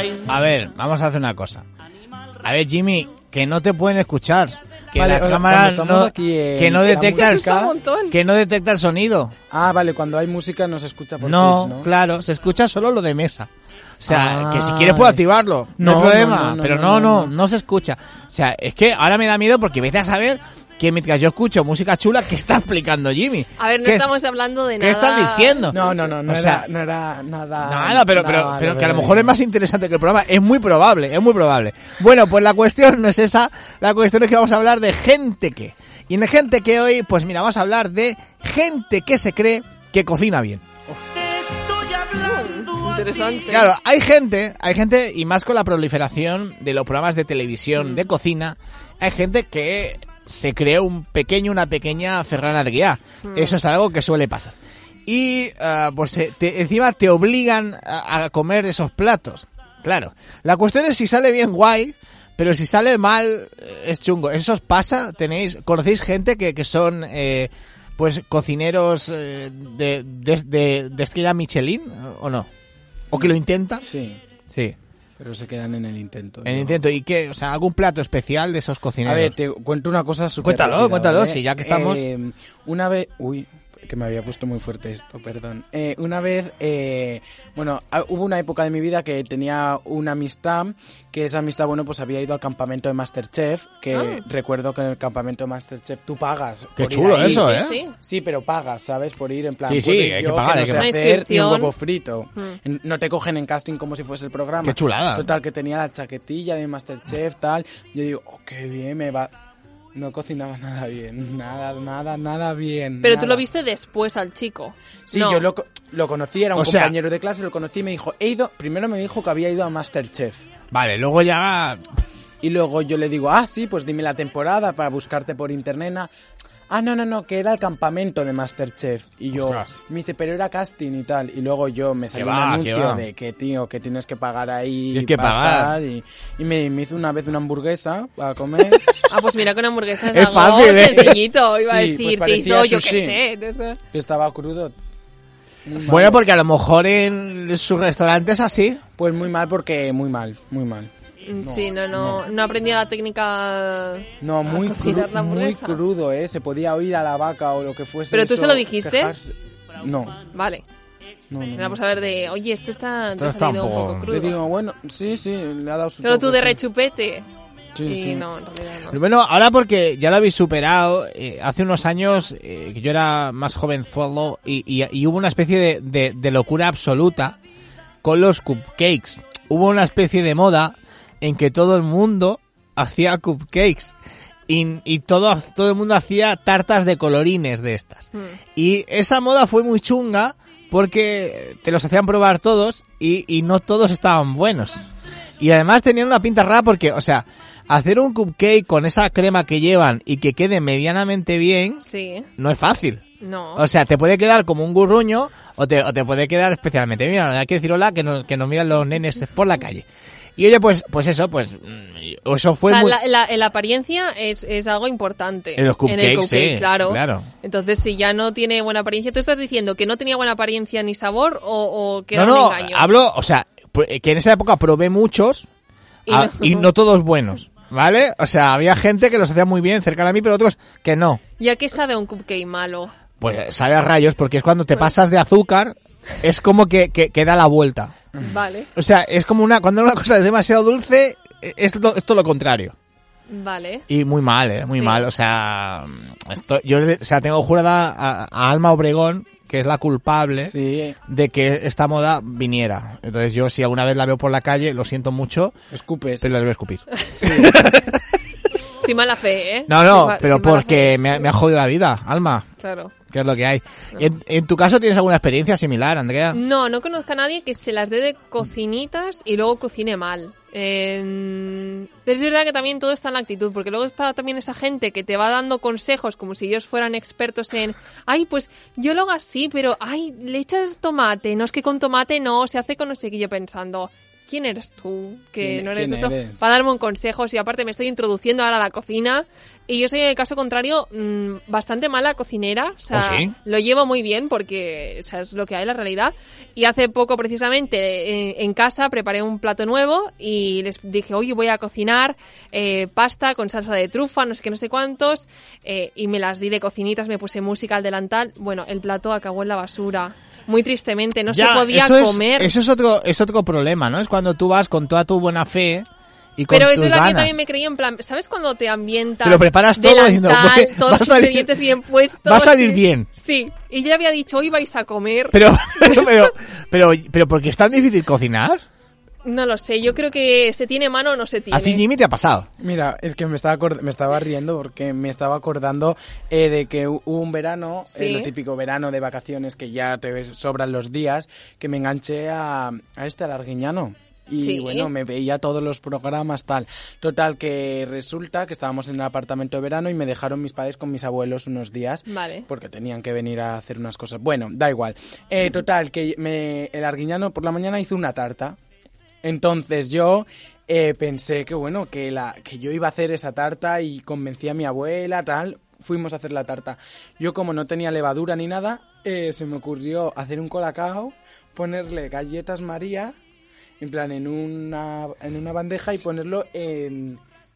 A ver, vamos a hacer una cosa. A ver, Jimmy, que no te pueden escuchar. Que vale, la cámara no, que no detecta que no detecta el sonido. Ah, vale, cuando hay música no se escucha por No, Twitch, ¿no? claro, se escucha solo lo de mesa. O sea, que si quieres puedo activarlo, no hay problema, pero no se escucha. O sea, es que ahora me da miedo porque vete a saber que mientras yo escucho música chula, ¿qué está explicando Jimmy? A ver, no estamos hablando de nada. ¿Qué están diciendo? No o sea, no era nada... Nada, pero que a lo mejor es más interesante que el programa. Es muy probable. Bueno, pues la cuestión no es esa. La cuestión es que vamos a hablar de gente que. Y en gente que hoy, pues mira, vamos a hablar de gente que se cree que cocina bien. Interesante. Claro, hay gente, y más con la proliferación de los programas de televisión de cocina, hay gente que se cree una pequeña Ferran Adrià. Eso es algo que suele pasar. Y pues encima te obligan a comer esos platos. Claro. La cuestión es si sale bien guay, pero si sale mal es chungo. ¿Eso os pasa? ¿Conocéis gente que son pues cocineros de estrella Michelin o no? ¿O que lo intentan? Sí. Sí. Pero se quedan en el intento. En el intento. ¿Y qué? O sea, ¿algún plato especial de esos cocineros? A ver, te cuento una cosa súper Cuéntalo, ¿vale? sí, ya que estamos... Una vez... Uy, que me había puesto muy fuerte esto, perdón. Una vez, bueno, hubo una época de mi vida que tenía una amistad, que esa amistad, bueno, pues había ido al campamento de MasterChef, que recuerdo que en el campamento de MasterChef tú pagas. Qué chulo eso, sí, ¿eh? Sí. Sí, pero pagas, ¿sabes? Por ir en plan... Sí, hay que pagar. Que no sé hacer ni un huevo frito. Mm. No te cogen en casting como si fuese el programa. Qué chulada. Total, que tenía la chaquetilla de MasterChef, tal. Yo digo, oh, qué bien, me va... No cocinaba nada bien, nada bien. Pero nada. tú lo viste después al chico. Sí, no. yo lo conocí, era un compañero de clase, lo conocí y me dijo, primero me dijo que había ido a MasterChef. Vale, luego ya... Y luego yo le digo, sí, pues dime la temporada para buscarte por internet. No, que era el campamento de MasterChef. Y yo, me dice, pero era casting y tal. Y luego yo me salió un anuncio de que, tío, que tienes que pagar ahí. Tienes que pagar. Y me hizo una vez una hamburguesa para comer. Pues mira que una hamburguesa es algo fácil, sencillito. Iba a decir, pues te hizo, yo sushi. qué sé. No sé. Estaba crudo. Bueno, porque a lo mejor en sus restaurantes así. Pues muy mal porque muy mal. Sí, no aprendía la técnica. No, muy hamburguesa. crudo, se podía oír a la vaca o lo que fuese. ¿Pero tú se lo dijiste? Quejarse. No. Vale. No. Vamos a ver oye, esto está salido un poco crudo. Le digo, bueno, sí, le ha dado su Pero toque, tú de sí. rechupete. Sí. No, en realidad no. Bueno, ahora porque ya lo habéis superado, hace unos años que yo era más jovenzuelo y hubo una especie de locura absoluta con los cupcakes. Hubo una especie de moda en que todo el mundo hacía cupcakes y todo el mundo hacía tartas de colorines de estas. Y esa moda fue muy chunga porque te los hacían probar todos y no todos estaban buenos. Y además tenían una pinta rara porque, o sea, hacer un cupcake con esa crema que llevan y que quede medianamente bien no es fácil. No. O sea, te puede quedar como un gurruño o te puede quedar especialmente bien. Hay que decir hola que nos miran los nenes por la calle. Y oye, pues eso fue muy... La apariencia es algo importante. En los cupcakes, en el cupcake, sí, claro. Entonces, si ya no tiene buena apariencia, ¿tú estás diciendo que no tenía buena apariencia ni sabor o que era un engaño? Hablo, o sea, que en esa época probé muchos y no todos buenos, ¿vale? O sea, había gente que los hacía muy bien cercana a mí, pero otros que no. ¿Y a qué sabe un cupcake malo? Pues sabe a rayos, porque es cuando te pasas de azúcar, es como que da la vuelta. Vale. O sea, es como cuando una cosa es demasiado dulce, es todo lo contrario. Vale. Y muy mal, muy mal. O sea, yo tengo jurada a Alma Obregón, que es la culpable de que esta moda viniera. Entonces yo, si alguna vez la veo por la calle, lo siento mucho. Escupes. Pero la voy a escupir. Sí. Sin mala fe, ¿eh? No, pero porque me ha jodido la vida, Alma. Claro. ¿Qué es lo que hay? No. ¿En tu caso tienes alguna experiencia similar, Andrea? No conozco a nadie que se las dé de cocinitas y luego cocine mal. Pero es verdad que también todo está en la actitud, porque luego está también esa gente que te va dando consejos como si ellos fueran expertos en pues yo lo hago así, pero le echas tomate, no es que con tomate no, se hace con no sé qué, yo pensando... ¿Quién eres tú? Que no eres esto. Para darme un consejo. Y aparte me estoy introduciendo ahora a la cocina Y yo soy, en el caso contrario, bastante mala cocinera. O sea, ¿Oh, sí? lo llevo muy bien porque, o sea, es lo que hay, la realidad. Y hace poco, precisamente, en casa preparé un plato nuevo y les dije, oye, voy a cocinar pasta con salsa de trufa, no sé qué, no sé cuántos. Y me las di de cocinitas, me puse música al delantal. Bueno, el plato acabó en la basura. Muy tristemente, no se podía comer. Eso es otro problema, ¿no? Es cuando tú vas con toda tu buena fe y con Pero tus es verdad que ganas. yo también me creía en plan, ¿sabes cuando te ambientas? Te lo preparas todo delantal, diciendo, todos los ingredientes bien puestos. Va a salir sí. bien. Sí, y yo ya había dicho, hoy vais a comer. Pero ¿por qué es tan difícil cocinar? No lo sé, yo creo que se tiene mano o no se tiene. ¿A ti, Jimmy, te ha pasado? Mira, es que me estaba riendo porque me estaba acordando de que hubo un verano, ¿Sí? Lo típico verano de vacaciones que ya te sobran los días, que me enganché al Arguiñano. Y ¿Sí? bueno, me veía todos los programas, tal. Total, que resulta que estábamos en el apartamento de verano y me dejaron mis padres con mis abuelos unos días. Vale. Porque tenían que venir a hacer unas cosas. Bueno, da igual. Total, que el Arguiñano por la mañana hizo una tarta. Entonces yo pensé que bueno, que yo iba a hacer esa tarta y convencí a mi abuela, tal. Fuimos a hacer la tarta. Yo, como no tenía levadura ni nada, se me ocurrió hacer un colacao, ponerle galletas María, en plan en una bandeja y ponerlo en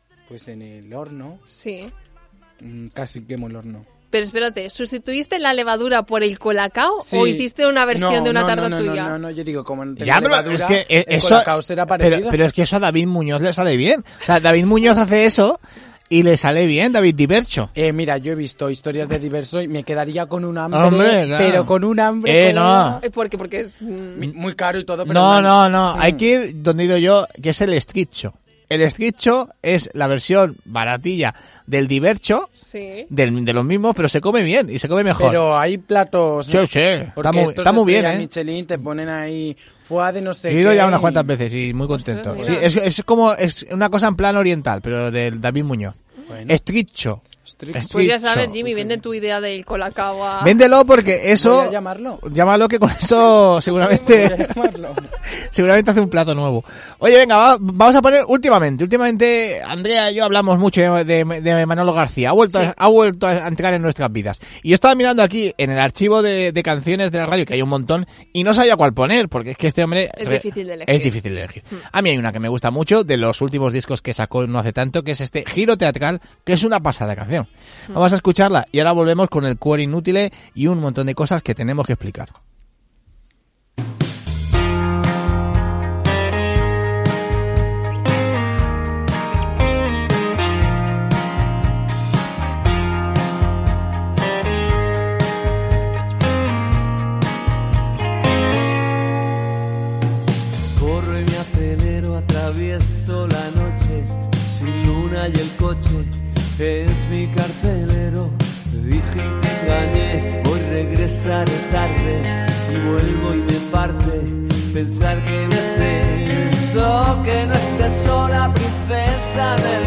el horno. Sí. Casi quemo el horno. Pero espérate, ¿sustituiste la levadura por el colacao Sí. o hiciste una versión de una tarta tuya? No, yo digo, como no tenía Ya, pero levadura, es que el eso, colacao será parecido. pero es que eso a David Muñoz le sale bien. O sea, David Muñoz hace eso y le sale bien, David Divercho. Mira, yo he visto historias de Diverso y me quedaría con un hambre, Hombre, claro. pero con un hambre no. Porque es... muy caro y todo, pero No. Hay que ir donde he ido yo, que es el estritcho. El estritcho es la versión baratilla del Divercho, Sí. de los mismos, pero se come bien y se come mejor. Pero hay platos... Sí, sí, porque está muy bien, estrella ¿eh? Michelin te ponen ahí foie de no sé He qué. ido ya unas y- cuantas veces y muy contento. Ostras, Sí, mira. es una cosa en plan oriental, pero del David Muñoz. Bueno. Estritcho. Strict- Pues ya Estritcho. sabes, Jimmy, vende tu idea del colacao a... Véndelo porque eso... Voy a llamarlo. Llámalo que con eso Voy seguramente a llamarlo. seguramente hace un plato nuevo. Oye, venga, vamos a poner últimamente Andrea y yo hablamos mucho de Manolo García. Ha vuelto a entrar en nuestras vidas. Y yo estaba mirando aquí en el archivo de canciones de la radio, que hay un montón, y no sabía cuál poner, porque es que este hombre... Es difícil de elegir. Es difícil de elegir. A mí hay una que me gusta mucho, de los últimos discos que sacó no hace tanto, que es este Giro Teatral, que es una pasada canción. Vamos a escucharla y ahora volvemos con el Cuore Inutile y un montón de cosas que tenemos que explicar. Corro y me acelero, atravieso la noche, sin luna y el coche es mi carcelero. Te dije y te engañé, hoy regresaré tarde y vuelvo y me parte pensar que no estés, o que no estés sola, princesa del